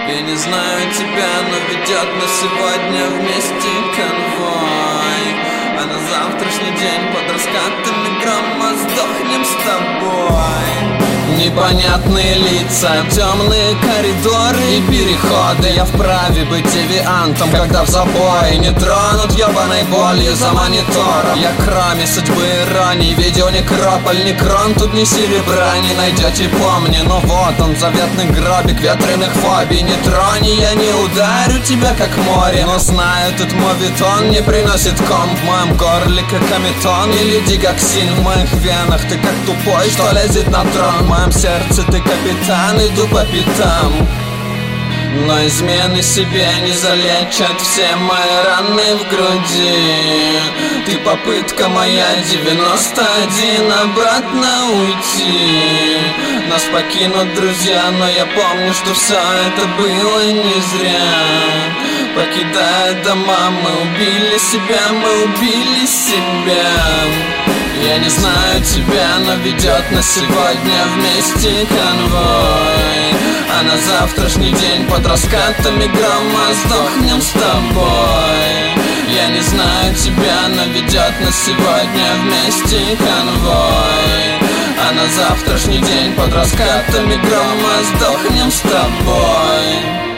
Я не знаю тебя, но ведет нас сегодня вместе конвой. А на завтрашний день под раскатами грома сдохнем с тобой. Непонятные лица, темные коридоры и переходы. Я вправе быть девиантом, когда в забое не тронут ебаной болью за монитором. Я кроме судьбы иронии, видео некрополь, некрон, тут ни серебра не найдете, помни. Но вот он, заветный гробик ветреных фобий. Не трони, я не ударю тебя как море, но знаю, тут моветон не приносит ком. В моем горле как аметон или дигоксин. В моих венах ты как тупой, что лезет на трон. В моем сердце ты капитан, иду по пятам. Но измены себе не залечат все мои раны в груди. Ты попытка моя 91 обратно уйти. Нас покинут друзья, но я помню, что все это было не зря. Покидая дома, мы убили себя, мы убили себя. Я не знаю тебя, но ведет нас сегодня вместе конвой. А на завтрашний день под раскатами грома сдохнем с тобой. Я не знаю тебя, но ведет нас сегодня вместе конвой. А на завтрашний день под раскатами грома сдохнем с тобой.